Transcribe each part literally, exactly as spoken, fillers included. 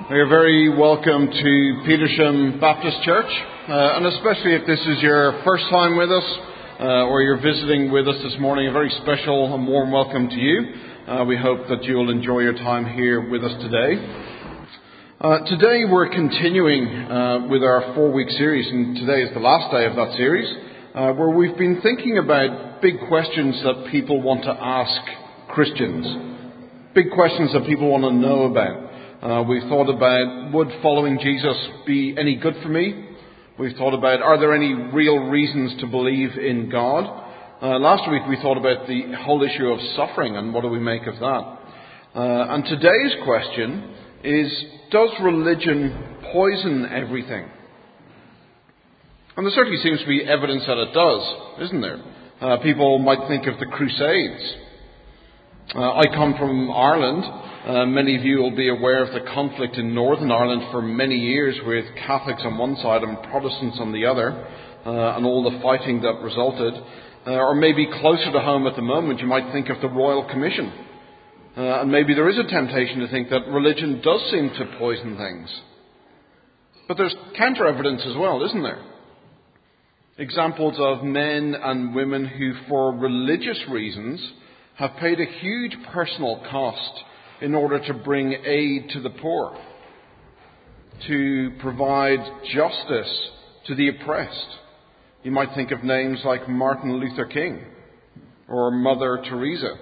You're very welcome to Petersham Baptist Church, uh, and especially if this is your first time with us uh, or you're visiting with us this morning, a very special and warm welcome to you. Uh, we hope that you'll enjoy your time here with us today. Uh, today we're continuing uh, with our four-week series, and today is the last day of that series, uh, where we've been thinking about big questions that people want to ask Christians, big questions that people want to know about. Uh, we've thought about, would following Jesus be any good for me? We've thought about, are there any real reasons to believe in God? Uh, last week we thought about the whole issue of suffering and what do we make of that. Uh, and today's question is, does religion poison everything? And there certainly seems to be evidence that it does, isn't there? Uh, people might think of the Crusades. Uh, I come from Ireland. Uh, many of you will be aware of the conflict in Northern Ireland for many years with Catholics on one side and Protestants on the other, uh, and all the fighting that resulted. Uh, or maybe closer to home at the moment, you might think of the Royal Commission. Uh, and maybe there is a temptation to think that religion does seem to poison things. But there's counter-evidence as well, isn't there? Examples of men and women who, for religious reasons, have paid a huge personal cost in order to bring aid to the poor, to provide justice to the oppressed. You might think of names like Martin Luther King, or Mother Teresa,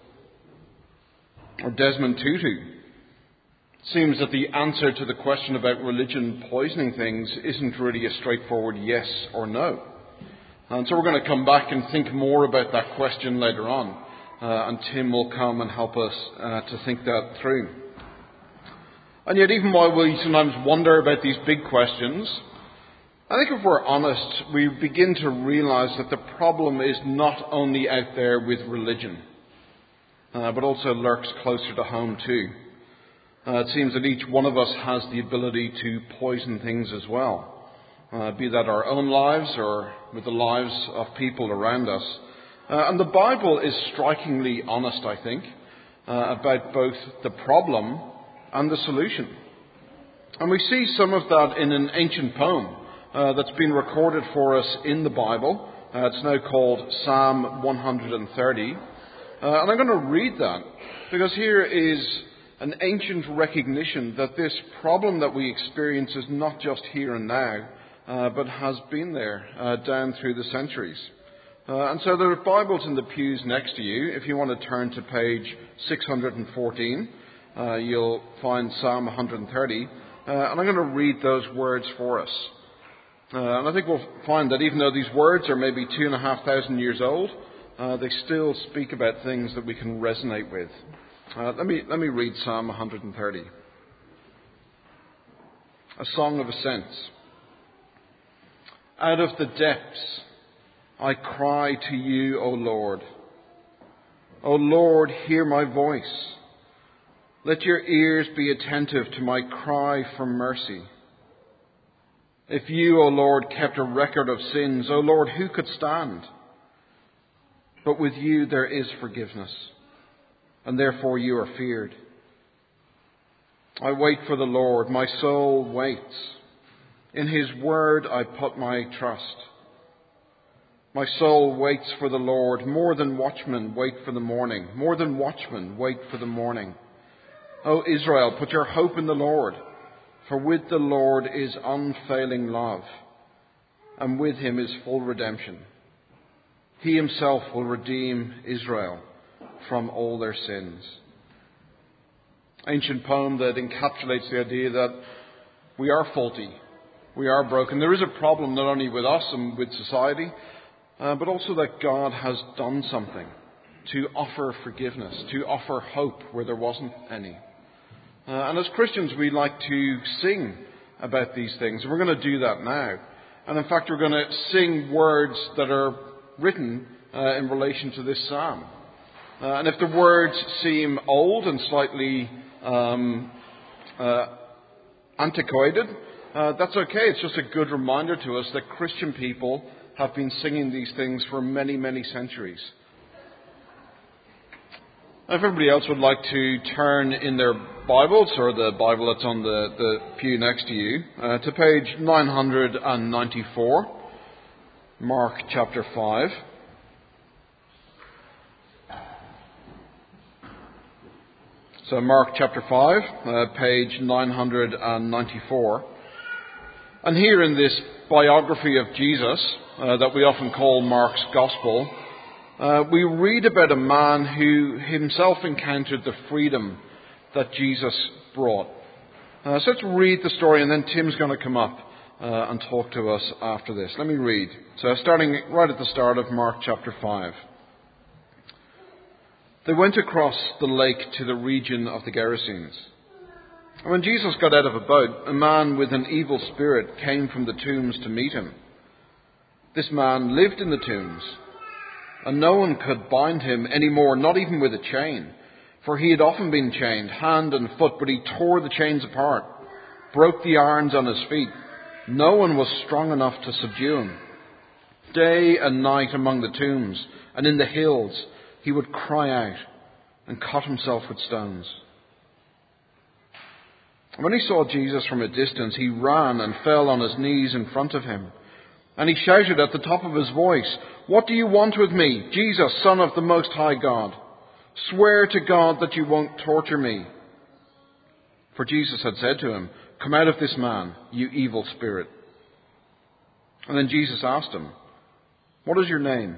or Desmond Tutu. It seems that the answer to the question about religion poisoning things isn't really a straightforward yes or no. And so we're going to come back and think more about that question later on. Uh, and Tim will come and help us uh, to think that through. And yet, even while we sometimes wonder about these big questions, I think if we're honest, we begin to realize that the problem is not only out there with religion, uh, but also lurks closer to home too. Uh, it seems that each one of us has the ability to poison things as well, uh, be that our own lives or with the lives of people around us. Uh, and the Bible is strikingly honest, I think, uh, about both the problem and the solution. And we see some of that in an ancient poem uh, that's been recorded for us in the Bible. Uh, it's now called Psalm one hundred thirty. Uh, and I'm going to read that because here is an ancient recognition that this problem that we experience is not just here and now, uh, but has been there uh, down through the centuries. Uh, and so there are Bibles in the pews next to you. If you want to turn to page six hundred fourteen, uh, you'll find Psalm one hundred thirty. Uh, and I'm going to read those words for us. Uh, and I think we'll find that even though these words are maybe two and a half thousand years old, uh, they still speak about things that we can resonate with. Uh, let me let me read Psalm one hundred thirty. A song of ascents. Out of the depths I cry to you, O Lord. O Lord, hear my voice. Let your ears be attentive to my cry for mercy. If you, O Lord, kept a record of sins, O Lord, who could stand? But with you there is forgiveness, and therefore you are feared. I wait for the Lord, my soul waits. In his word I put my trust. My soul waits for the Lord, more than watchmen wait for the morning. More than watchmen wait for the morning. O Israel, put your hope in the Lord, for with the Lord is unfailing love, and with him is full redemption. He himself will redeem Israel from all their sins. Ancient poem that encapsulates the idea that we are faulty, we are broken. There is a problem not only with us and with society, Uh, but also that God has done something to offer forgiveness, to offer hope where there wasn't any. Uh, and as Christians, we like to sing about these things. And we're going to do that now. And in fact, we're going to sing words that are written uh, in relation to this psalm. Uh, and if the words seem old and slightly um, uh, antiquated, uh, that's okay. It's just a good reminder to us that Christian people have been singing these things for many, many centuries. If everybody else would like to turn in their Bibles, or the Bible that's on the, the pew next to you, uh, to page nine hundred ninety-four, Mark chapter five. So Mark chapter five, uh, page nine hundred ninety-four. And here in this biography of Jesus, uh, that we often call Mark's Gospel, uh, we read about a man who himself encountered the freedom that Jesus brought. Uh, so let's read the story, and then Tim's going to come up uh, and talk to us after this. Let me read. So starting right at the start of Mark chapter five. They went across the lake to the region of the Gerasenes. And when Jesus got out of a boat, a man with an evil spirit came from the tombs to meet him. This man lived in the tombs, and no one could bind him any more, not even with a chain. For he had often been chained, hand and foot, but he tore the chains apart, broke the irons on his feet. No one was strong enough to subdue him. Day and night among the tombs and in the hills, he would cry out and cut himself with stones. When he saw Jesus from a distance, he ran and fell on his knees in front of him. And he shouted at the top of his voice, "What do you want with me, Jesus, Son of the Most High God? Swear to God that you won't torture me." For Jesus had said to him, "Come out of this man, you evil spirit." And then Jesus asked him, "What is your name?"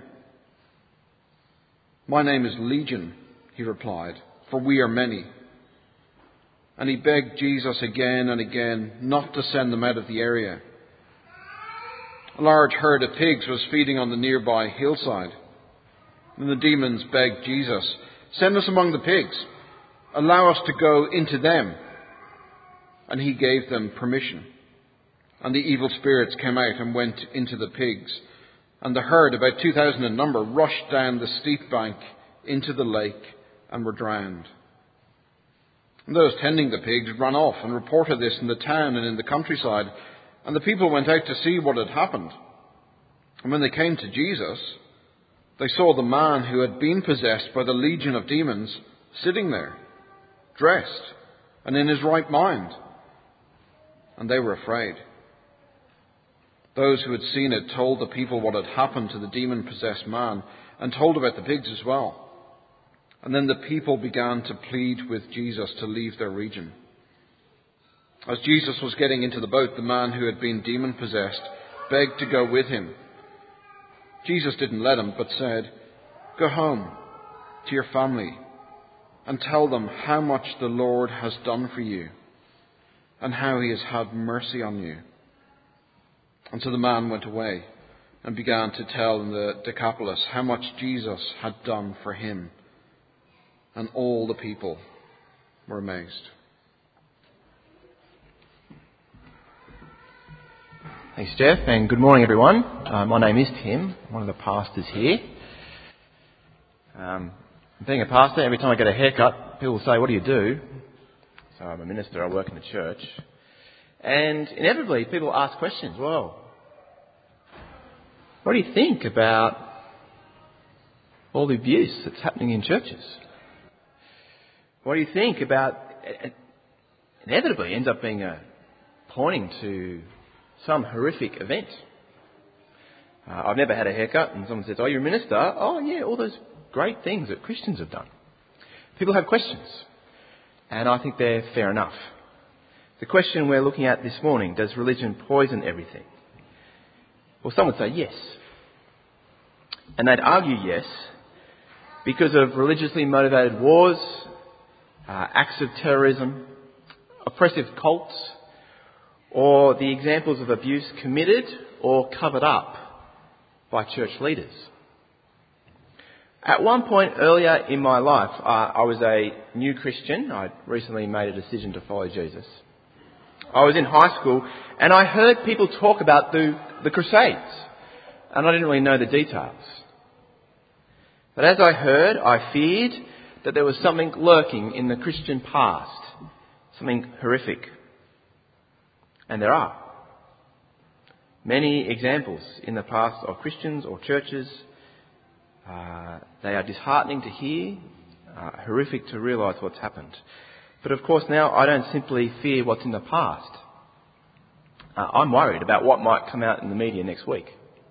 "My name is Legion," he replied, "for we are many." And he begged Jesus again and again not to send them out of the area. A large herd of pigs was feeding on the nearby hillside. And the demons begged Jesus, "Send us among the pigs. Allow us to go into them." And he gave them permission. And the evil spirits came out and went into the pigs. And the herd, about two thousand in number, rushed down the steep bank into the lake and were drowned. And those tending the pigs ran off and reported this in the town and in the countryside. And the people went out to see what had happened. And when they came to Jesus, they saw the man who had been possessed by the legion of demons sitting there, dressed and in his right mind. And they were afraid. Those who had seen it told the people what had happened to the demon-possessed man, and told about the pigs as well. And then the people began to plead with Jesus to leave their region. As Jesus was getting into the boat, the man who had been demon-possessed begged to go with him. Jesus didn't let him, but said, "Go home to your family and tell them how much the Lord has done for you and how he has had mercy on you." And so the man went away and began to tell in the Decapolis how much Jesus had done for him. And all the people were amazed. Thanks, Jeff, and good morning, everyone. Uh, my name is Tim, one of the pastors here. Um, being a pastor, every time I get a haircut, people say, "What do you do?" So I'm a minister, I work in the church. And inevitably, people ask questions. Well, what do you think about all the abuse that's happening in churches? What do you think about... It inevitably ends up being a pointing to some horrific event. Uh, I've never had a haircut, and someone says, "Oh, you're a minister?" "Oh, yeah, all those great things that Christians have done." People have questions, and I think they're fair enough. The question we're looking at this morning, does religion poison everything? Well, some would say yes. And they'd argue yes, because of religiously motivated wars, uh, acts of terrorism, oppressive cults, or the examples of abuse committed or covered up by church leaders. At one point earlier in my life, uh, I was a new Christian. I'd recently made a decision to follow Jesus. I was in high school and I heard people talk about the, the Crusades, and I didn't really know the details. But as I heard, I feared that there was something lurking in the Christian past, something horrific. And there are many examples in the past of Christians or churches. Uh, they are disheartening to hear, uh, horrific to realise what's happened. But of course now I don't simply fear what's in the past. Uh, I'm worried about what might come out in the media next week.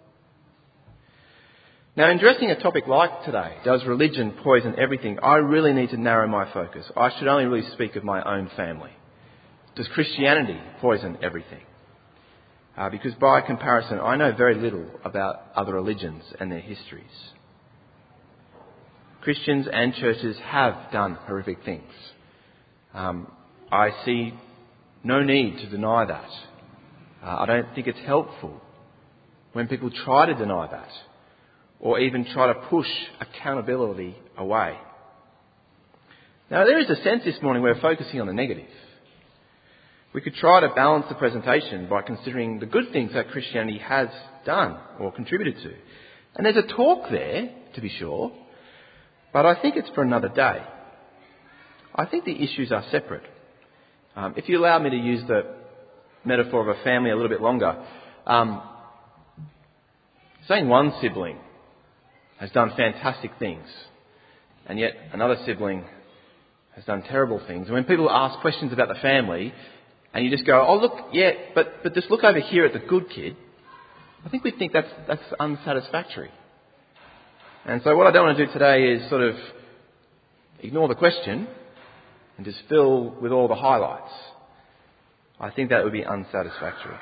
Now, in addressing a topic like today, does religion poison everything? I really need to narrow my focus. I should only really speak of my own family. Does Christianity poison everything? Uh, because by comparison, I know very little about other religions and their histories. Christians and churches have done horrific things. Um, I see no need to deny that. Uh, I don't think it's helpful when people try to deny that, or even try to push accountability away. Now, there is a sense this morning we're focusing on the negative. We could try to balance the presentation by considering the good things that Christianity has done or contributed to. And there's a talk there, to be sure, but I think it's for another day. I think the issues are separate. Um, if you allow me to use the metaphor of a family a little bit longer, um, saying one sibling has done fantastic things, and yet another sibling has done terrible things. And when people ask questions about the family, and you just go, oh look, yeah, but, but just look over here at the good kid, I think we think that's, that's unsatisfactory. And so what I don't want to do today is sort of ignore the question and just fill with all the highlights. I think that would be unsatisfactory.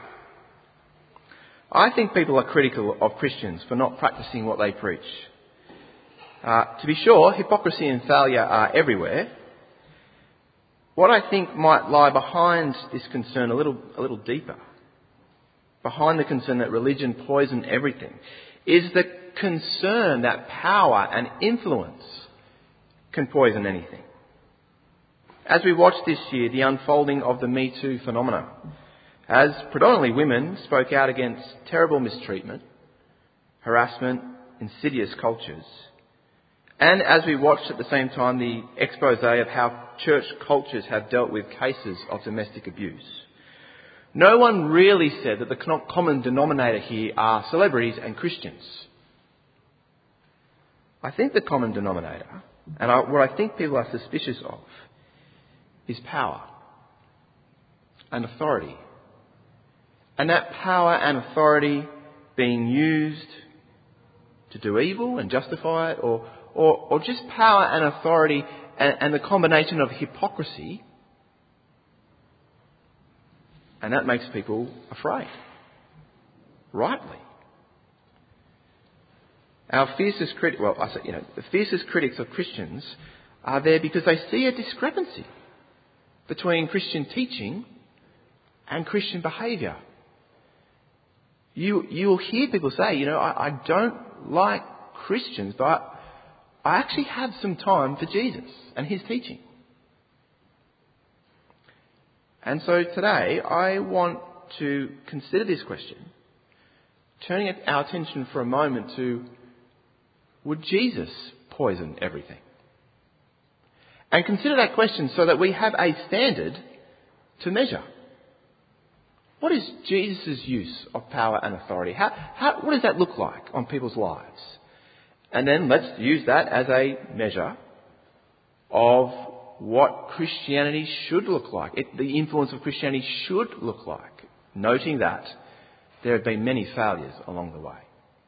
I think people are critical of Christians for not practicing what they preach. Uh, to be sure, hypocrisy and failure are everywhere. What I think might lie behind this concern a little, a little deeper, behind the concern that religion poison everything, is the concern that power and influence can poison anything. As we watch this year the unfolding of the Me Too phenomena, as predominantly women spoke out against terrible mistreatment, harassment, insidious cultures, and as we watched at the same time the expose of how church cultures have dealt with cases of domestic abuse, no one really said that the common denominator here are celebrities and Christians. I think the common denominator, and I, what I think people are suspicious of, is power and authority. And that power and authority being used to do evil and justify it, or, or, or just power and authority and, and the combination of hypocrisy, and that makes people afraid. Rightly. Our fiercest critics, well, I say, you know, the fiercest critics of Christians are there because they see a discrepancy between Christian teaching and Christian behaviour. You, you'll hear people say, you know, I, I don't like Christians, but I actually have some time for Jesus and his teaching. And so today I want to consider this question, turning our attention for a moment to, would Jesus poison everything? And consider that question so that we have a standard to measure. What is Jesus' use of power and authority? How, how, what does that look like on people's lives? And then let's use that as a measure of what Christianity should look like, it, the influence of Christianity should look like, noting that there have been many failures along the way.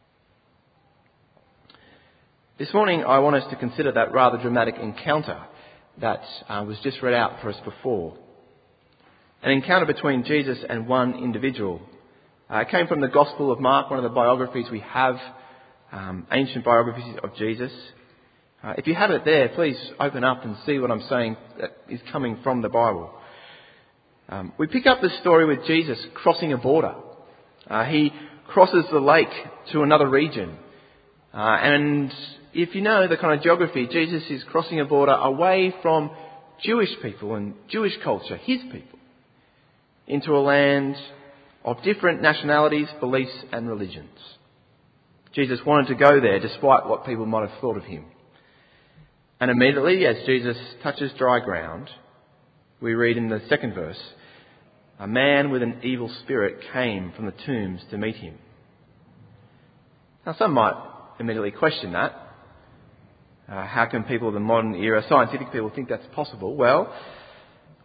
This morning I want us to consider that rather dramatic encounter that uh, was just read out for us before. An encounter between Jesus and one individual. Uh, it came from the Gospel of Mark, one of the biographies we have, um, ancient biographies of Jesus. Uh, if you have it there, please open up and see what I'm saying that is coming from the Bible. Um, we pick up the story with Jesus crossing a border. Uh, he crosses the lake to another region. Uh, and if you know the kind of geography, Jesus is crossing a border away from Jewish people and Jewish culture, his people, into a land of different nationalities, beliefs and religions. Jesus wanted to go there despite what people might have thought of him. And immediately as Jesus touches dry ground, we read in the second verse, a man with an evil spirit came from the tombs to meet him. Now some might immediately question that. Uh, how can people of the modern era, scientific people, think that's possible? Well,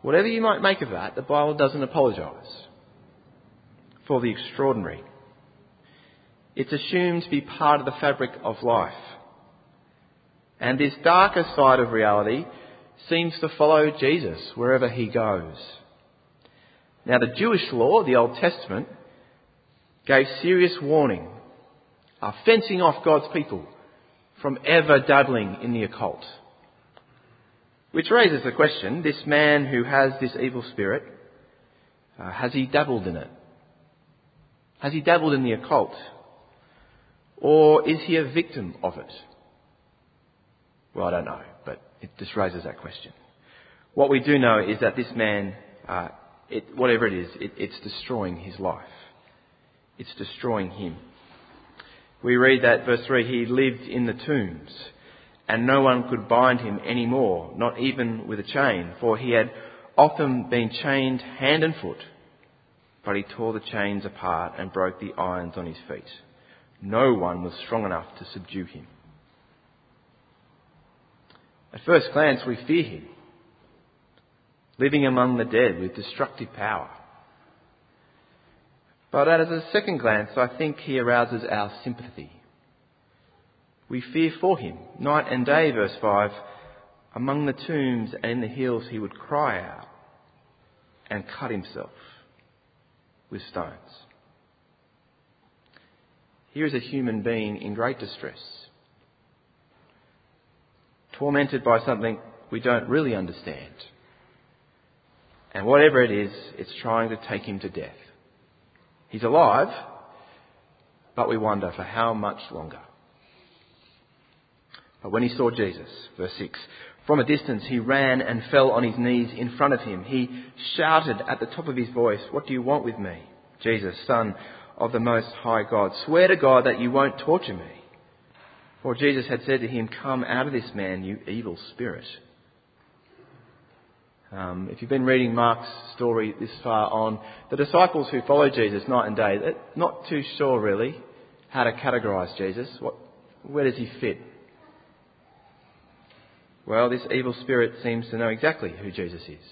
Whatever you might make of that, the Bible doesn't apologise for the extraordinary. It's assumed to be part of the fabric of life. And this darker side of reality seems to follow Jesus wherever he goes. Now, the Jewish law, the Old Testament, gave serious warning, uh, fencing off God's people from ever dabbling in the occult. Which raises the question, this man who has this evil spirit, uh, has he dabbled in it? Has he dabbled in the occult? Or is he a victim of it? Well, I don't know, but it just raises that question. What we do know is that this man, uh, it, whatever it is, it, it's destroying his life. It's destroying him. We read that, verse three, he lived in the tombs, and no one could bind him any more, not even with a chain, for he had often been chained hand and foot, but he tore the chains apart and broke the irons on his feet. No one was strong enough to subdue him. At first glance, we fear him, living among the dead with destructive power. But at a second glance, I think he arouses our sympathy. We fear for him. Night and day, verse five, among the tombs and in the hills he would cry out and cut himself with stones. Here is a human being in great distress, tormented by something we don't really understand. And whatever it is, it's trying to take him to death. He's alive, but we wonder for how much longer. But when he saw Jesus, verse six, from a distance he ran and fell on his knees in front of him. He shouted at the top of his voice, "What do you want with me, Jesus, Son of the Most High God? Swear to God that you won't torture me." For Jesus had said to him, "Come out of this man, you evil spirit." Um, if you've been reading Mark's story this far on, the disciples who followed Jesus night and day, they're not too sure really how to categorise Jesus. What, where does he fit? Well, this evil spirit seems to know exactly who Jesus is.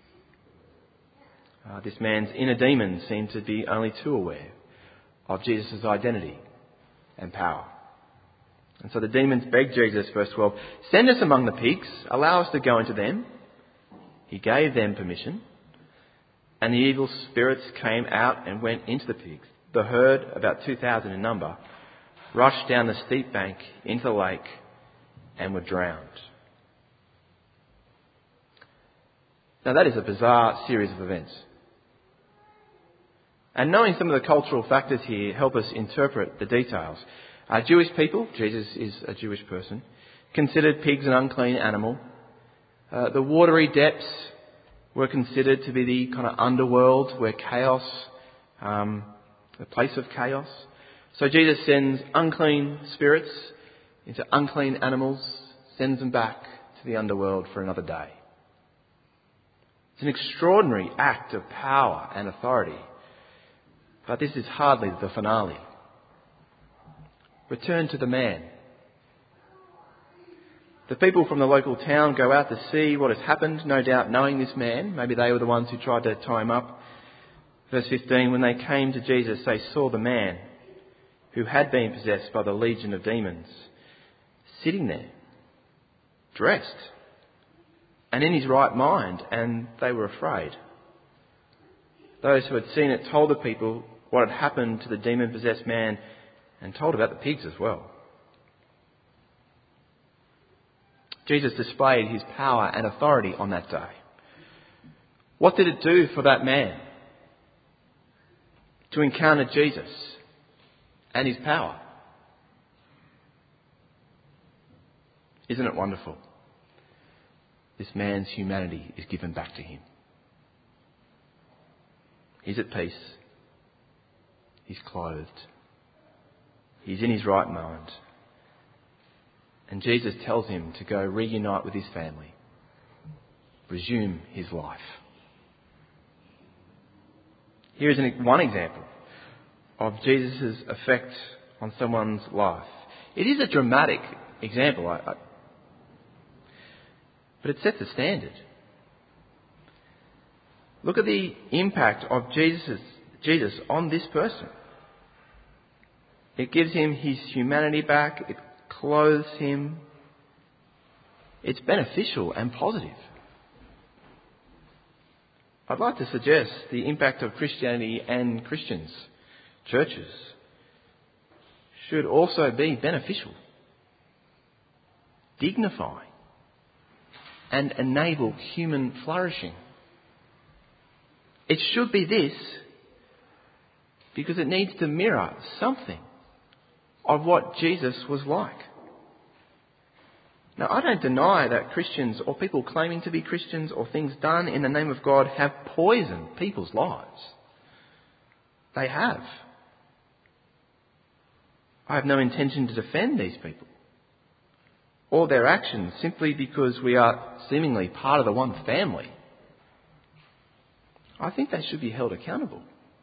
Uh, this man's inner demons seem to be only too aware of Jesus' identity and power. And so the demons begged Jesus, verse twelve, "Send us among the pigs, allow us to go into them." He gave them permission, and the evil spirits came out and went into the pigs. The herd, about two thousand in number, rushed down the steep bank into the lake and were drowned. Now that is a bizarre series of events. And knowing some of the cultural factors here help us interpret the details. Uh, Jewish people, Jesus is a Jewish person, considered pigs an unclean animal. Uh, the watery depths were considered to be the kind of underworld where chaos, um, the place of chaos. So Jesus sends unclean spirits into unclean animals, sends them back to the underworld for another day. It's an extraordinary act of power and authority. But this is hardly the finale. Return to the man. The people from the local town go out to see what has happened, no doubt knowing this man. Maybe they were the ones who tried to tie him up. Verse fifteen, when they came to Jesus, they saw the man who had been possessed by the legion of demons sitting there, dressed, and in his right mind, and they were afraid. Those who had seen it told the people what had happened to the demon-possessed man and told about the pigs as well. Jesus displayed his power and authority on that day. What did it do for that man to encounter Jesus and his power? Isn't it wonderful? This man's humanity is given back to him. He's at peace. He's clothed. He's in his right mind. And Jesus tells him to go reunite with his family, resume his life. Here is an, one example of Jesus' effect on someone's life. It is a dramatic example, I, I, but it sets a standard. Look at the impact of Jesus, Jesus on this person. It gives him his humanity back. It clothes him. It's beneficial and positive. I'd like to suggest the impact of Christianity and Christians, churches, should also be beneficial, dignifying, and enable human flourishing. It should be this because it needs to mirror something of what Jesus was like. Now, I don't deny that Christians or people claiming to be Christians or things done in the name of God have poisoned people's lives. They have. I have no intention to defend these people or their actions simply because we are seemingly part of the one family. I think they should be held accountable.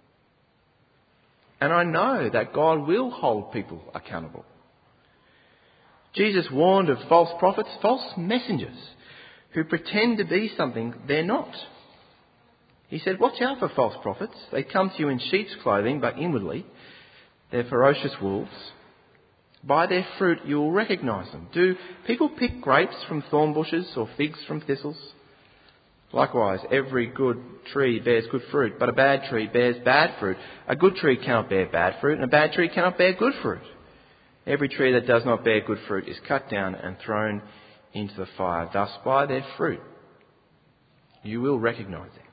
And I know that God will hold people accountable. Jesus warned of false prophets, false messengers, who pretend to be something they're not. He said, watch out for false prophets. They come to you in sheep's clothing, but inwardly they're ferocious wolves. By their fruit you will recognise them. Do people pick grapes from thorn bushes or figs from thistles? Likewise, every good tree bears good fruit, but a bad tree bears bad fruit. A good tree cannot bear bad fruit, and a bad tree cannot bear good fruit. Every tree that does not bear good fruit is cut down and thrown into the fire. Thus, by their fruit, you will recognise them.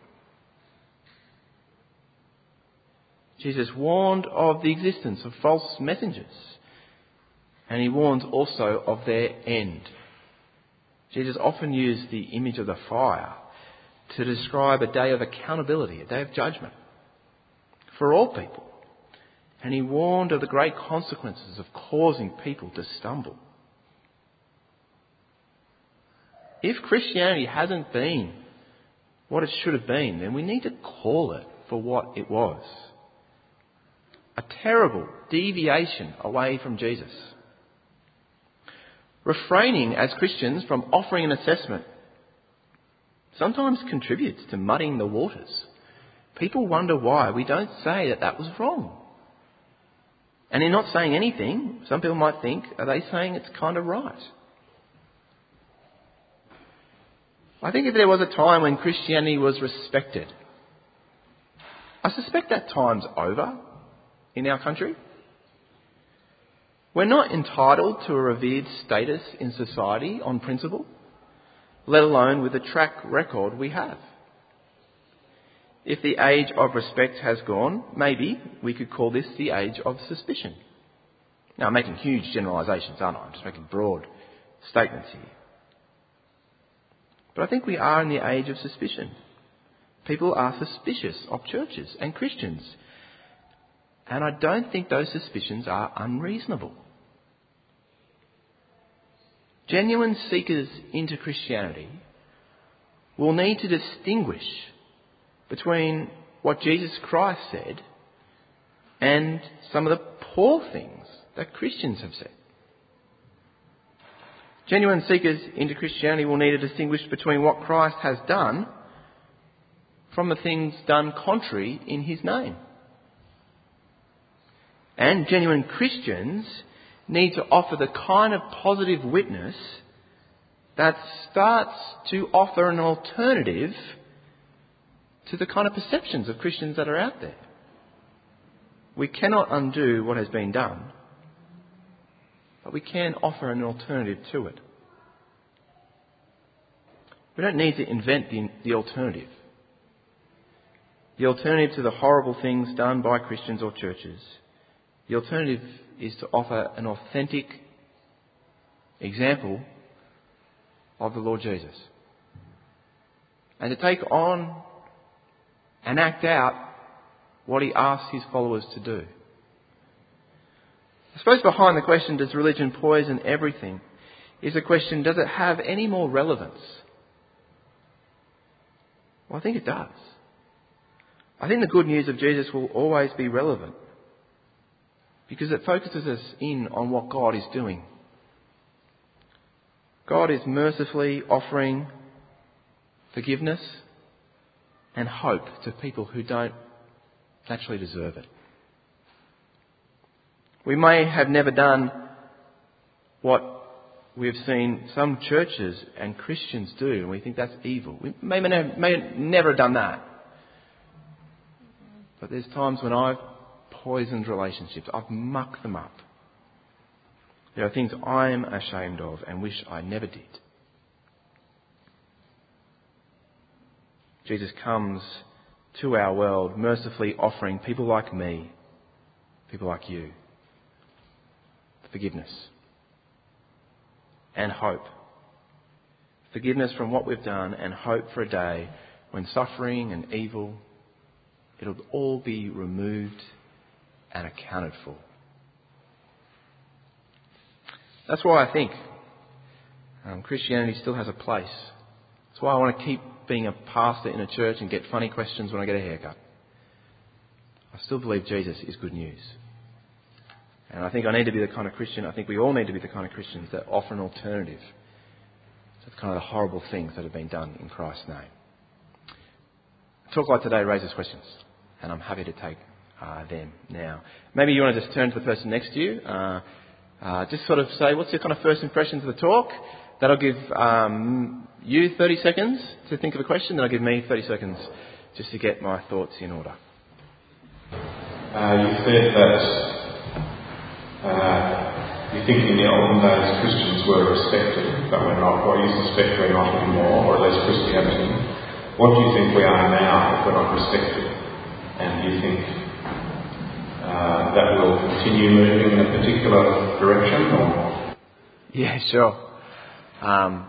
Jesus warned of the existence of false messengers, and he warns also of their end. Jesus often used the image of the fire to describe a day of accountability, a day of judgment for all people. And he warned of the great consequences of causing people to stumble. If Christianity hasn't been what it should have been, then we need to call it for what it was. A terrible deviation away from Jesus. Refraining as Christians from offering an assessment sometimes contributes to muddying the waters. People wonder why we don't say that that was wrong. And in not saying anything, some people might think, are they saying it's kind of right? I think if there was a time when Christianity was respected, I suspect that time's over in our country. We're not entitled to a revered status in society on principle, let alone with the track record we have. If the age of respect has gone, maybe we could call this the age of suspicion. Now, I'm making huge generalisations, aren't I? I'm just making broad statements here. But I think we are in the age of suspicion. People are suspicious of churches and Christians. And I don't think those suspicions are unreasonable. Genuine seekers into Christianity will need to distinguish between what Jesus Christ said and some of the poor things that Christians have said. Genuine seekers into Christianity will need to distinguish between what Christ has done from the things done contrary in his name. And genuine Christians need to offer the kind of positive witness that starts to offer an alternative to the kind of perceptions of Christians that are out there. We cannot undo what has been done, but we can offer an alternative to it. We don't need to invent the, the alternative. The alternative to the horrible things done by Christians or churches. The alternative is to offer an authentic example of the Lord Jesus. And to take on and act out what he asks his followers to do. I suppose behind the question, does religion poison everything, is the question, does it have any more relevance? Well, I think it does. I think the good news of Jesus will always be relevant because it focuses us in on what God is doing. God is mercifully offering forgiveness and hope to people who don't naturally deserve it. We may have never done what we've seen some churches and Christians do, and we think that's evil. We may, may, may never have done that. But there's times when I've poisoned relationships. I've mucked them up. There are things I'm ashamed of and wish I never did. Jesus comes to our world mercifully offering people like me, people like you, forgiveness and hope. Forgiveness from what we've done and hope for a day when suffering and evil, it'll all be removed and accounted for. That's why I think um, Christianity still has a place. That's why I want to keep being a pastor in a church and get funny questions when I get a haircut. I still believe Jesus is good news. And I think I need to be the kind of Christian, I think we all need to be the kind of Christians that offer an alternative to the kind of the horrible things that have been done in Christ's name. A talk like today raises questions, and I'm happy to take uh, them now. Maybe you want to just turn to the person next to you. Uh, uh, just sort of say, what's your kind of first impressions of the talk? That'll give um, you thirty seconds to think of a question. That'll give me thirty seconds just to get my thoughts in order. Uh, you said that uh, you think in the olden days Christians were respected, but we're not. What you suspect we're not anymore, or at least Christianity. What do you think we are now if we're not respected? And do you think uh, that will continue moving in a particular direction? Or? Yeah, sure. Um,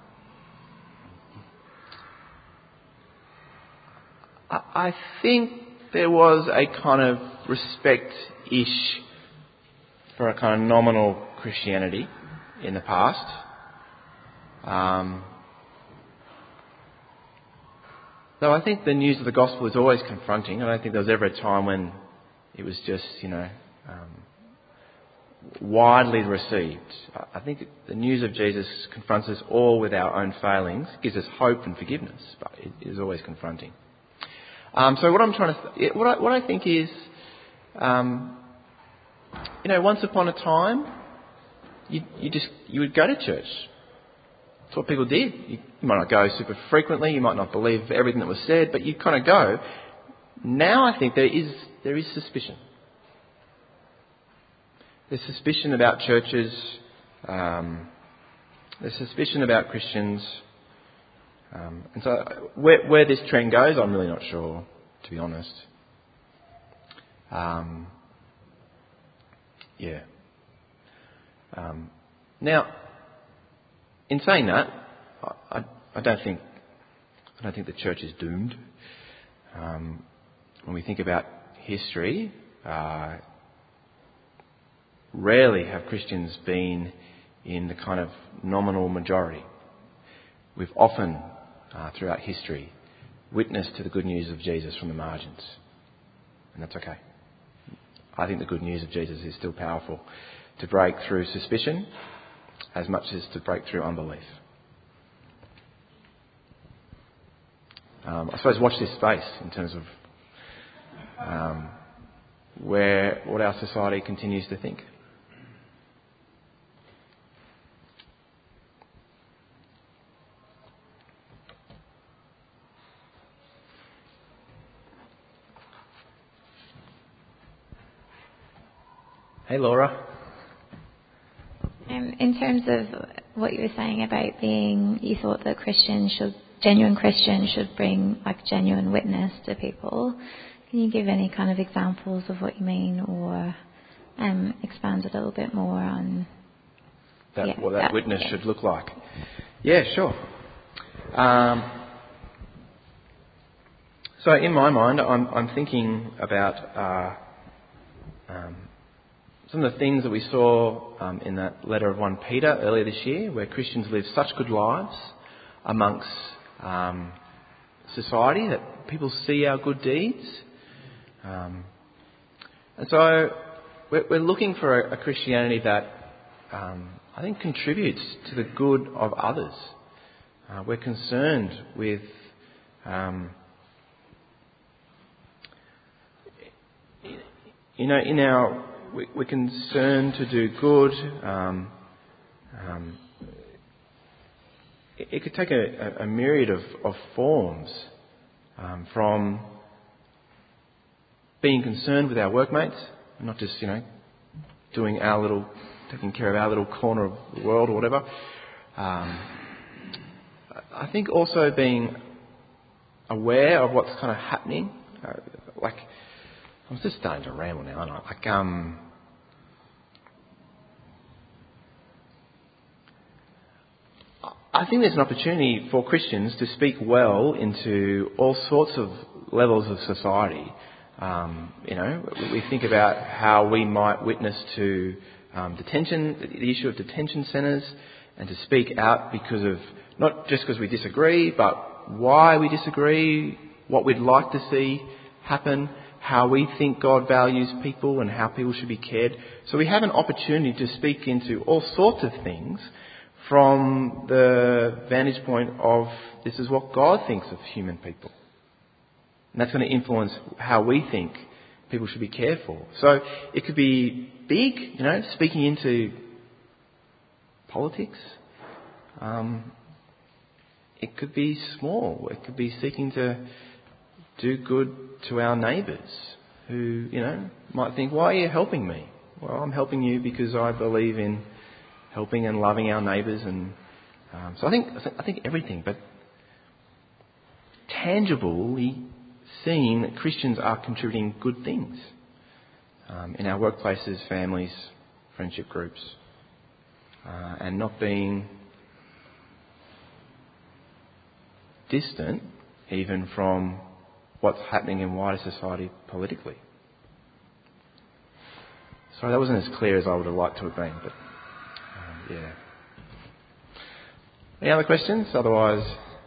I, I think there was a kind of respect-ish for a kind of nominal Christianity in the past. Um, though I think the news of the gospel is always confronting. I don't think there was ever a time when it was just, you know, um, widely received. I think the news of Jesus confronts us all with our own failings, gives us hope and forgiveness, but it is always confronting. Um, so what I'm trying to, th- what I, what I think is, um, you know, once upon a time, you, you just you would go to church. That's what people did. You, you might not go super frequently. You might not believe everything that was said, but you kind of go. Now I think there is there is suspicion. There's suspicion about churches. Um, there's suspicion about Christians. Um, and so where, where this trend goes, I'm really not sure, to be honest. Um, yeah. Um, now, in saying that, I, I, I don't think I don't think the church is doomed. Um, when we think about history, uh, rarely have Christians been in the kind of nominal majority. We've often, uh, throughout history, witnessed to the good news of Jesus from the margins. And that's okay. I think the good news of Jesus is still powerful to break through suspicion as much as to break through unbelief. Um, I suppose watch this space in terms of um, where what our society continues to think. Hey, Laura. Um, in terms of what you were saying about being, you thought that Christians should, genuine Christians should bring like genuine witness to people. Can you give any kind of examples of what you mean, or um, expand a little bit more on that, yeah, what that, that witness yeah. should look like? Yeah, sure. Um, so in my mind, I'm, I'm thinking about uh, um, some of the things that we saw um, in that letter of First Peter earlier this year, where Christians live such good lives amongst um, society that people see our good deeds. Um, and so we're, we're looking for a, a Christianity that um, I think contributes to the good of others. Uh, we're concerned with um, you know, in our, we, we're concerned to do good. Um, um, it, it could take a, a myriad of, of forms, um, from being concerned with our workmates, not just, you know, doing our little, taking care of our little corner of the world or whatever. Um, I think also being aware of what's kind of happening. Uh, like, I'm just starting to ramble now, aren't I? Like, um, I think there's an opportunity for Christians to speak well into all sorts of levels of society. Um, you know, we think about how we might witness to um, detention, the issue of detention centres, and to speak out because of, not just because we disagree, but why we disagree, what we'd like to see happen, how we think God values people and how people should be cared. So we have an opportunity to speak into all sorts of things from the vantage point of this is what God thinks of human people. And that's going to influence how we think people should be cared for. So it could be big, you know, speaking into politics. Um, it could be small. It could be seeking to do good to our neighbours who, you know, might think, why are you helping me? Well, I'm helping you because I believe in helping and loving our neighbours. And um, so I think, I think everything, but tangibly seeing that Christians are contributing good things um, in our workplaces, families, friendship groups, uh, and not being distant even from what's happening in wider society politically. Sorry, that wasn't as clear as I would have liked to have been, but um, yeah. Any other questions? Otherwise,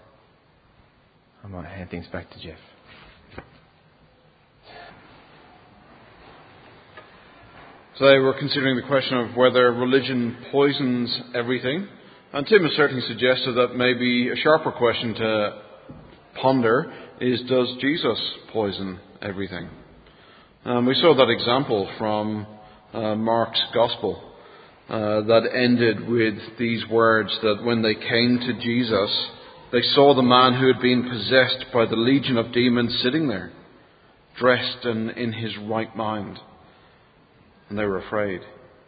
I might hand things back to Jeff. Today we're considering the question of whether religion poisons everything. And Tim has certainly suggested that maybe a sharper question to ponder is, does Jesus poison everything? Um, we saw that example from uh, Mark's Gospel uh, that ended with these words, that when they came to Jesus, they saw the man who had been possessed by the legion of demons sitting there, dressed and in his right mind. And they were afraid.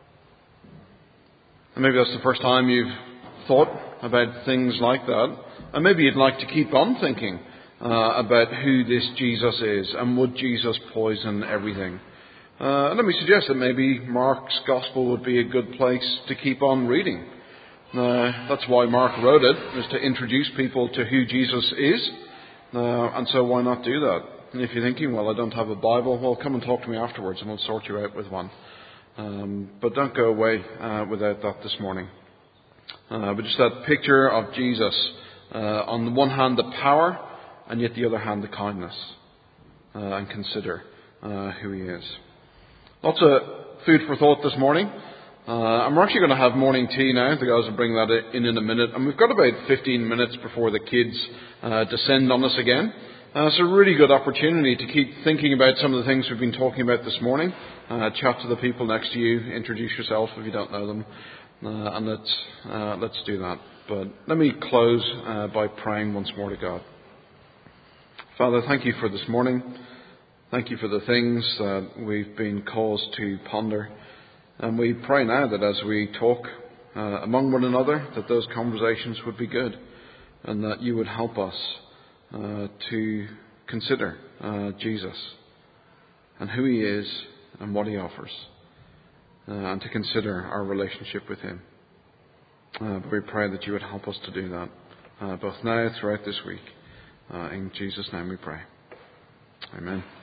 And maybe that's the first time you've thought about things like that. And maybe you'd like to keep on thinking uh, about who this Jesus is and would Jesus poison everything. Uh, and let me suggest that maybe Mark's Gospel would be a good place to keep on reading. Uh, that's why Mark wrote it, is to introduce people to who Jesus is. Uh, and so why not do that? And if you're thinking, well, I don't have a Bible, well, come and talk to me afterwards and we'll sort you out with one. Um, but don't go away uh, without that this morning. Uh, but just that picture of Jesus, uh, on the one hand the power, and yet the other hand the kindness. Uh, and consider uh, who he is. Lots of food for thought this morning. Uh, and we're actually going to have morning tea now. The guys will bring that in in a minute. And we've got about fifteen minutes before the kids uh, descend on us again. Uh, it's a really good opportunity to keep thinking about some of the things we've been talking about this morning. Uh, chat to the people next to you. Introduce yourself if you don't know them. Uh, and let's, uh, let's do that. But let me close uh, by praying once more to God. Father, thank you for this morning. Thank you for the things that we've been caused to ponder. And we pray now that as we talk uh, among one another, that those conversations would be good. And that you would help us Uh, to consider uh, Jesus and who he is and what he offers, uh, and to consider our relationship with him. Uh, but we pray that you would help us to do that, uh, both now throughout this week. Uh, in Jesus' name we pray. Amen.